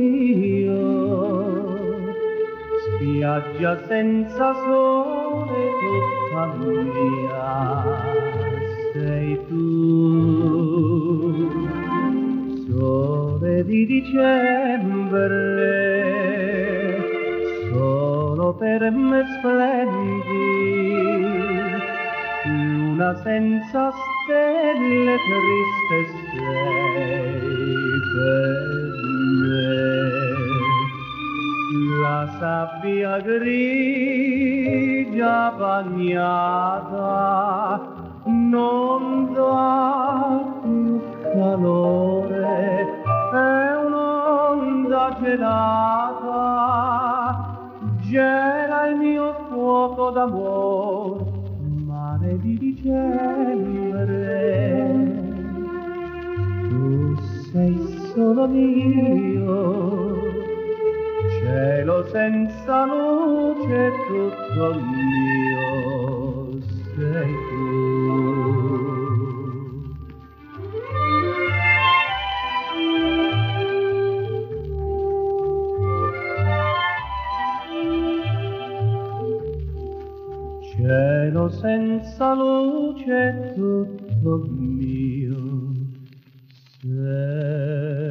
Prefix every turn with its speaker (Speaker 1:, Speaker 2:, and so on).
Speaker 1: mio, spiaggia senza sole tutta mia, sei tu. Sole di dicembre, solo per me splendi, luna senza stelle, triste sei per me. La sabbia grigia bagnata non dà più calore, è un'onda gelata, gela il mio fuoco d'amor, mare di dicembre. Tu sei solo mio, cielo senza luce, tutto mio sei tu. Cielo senza luce, tutto mio sei.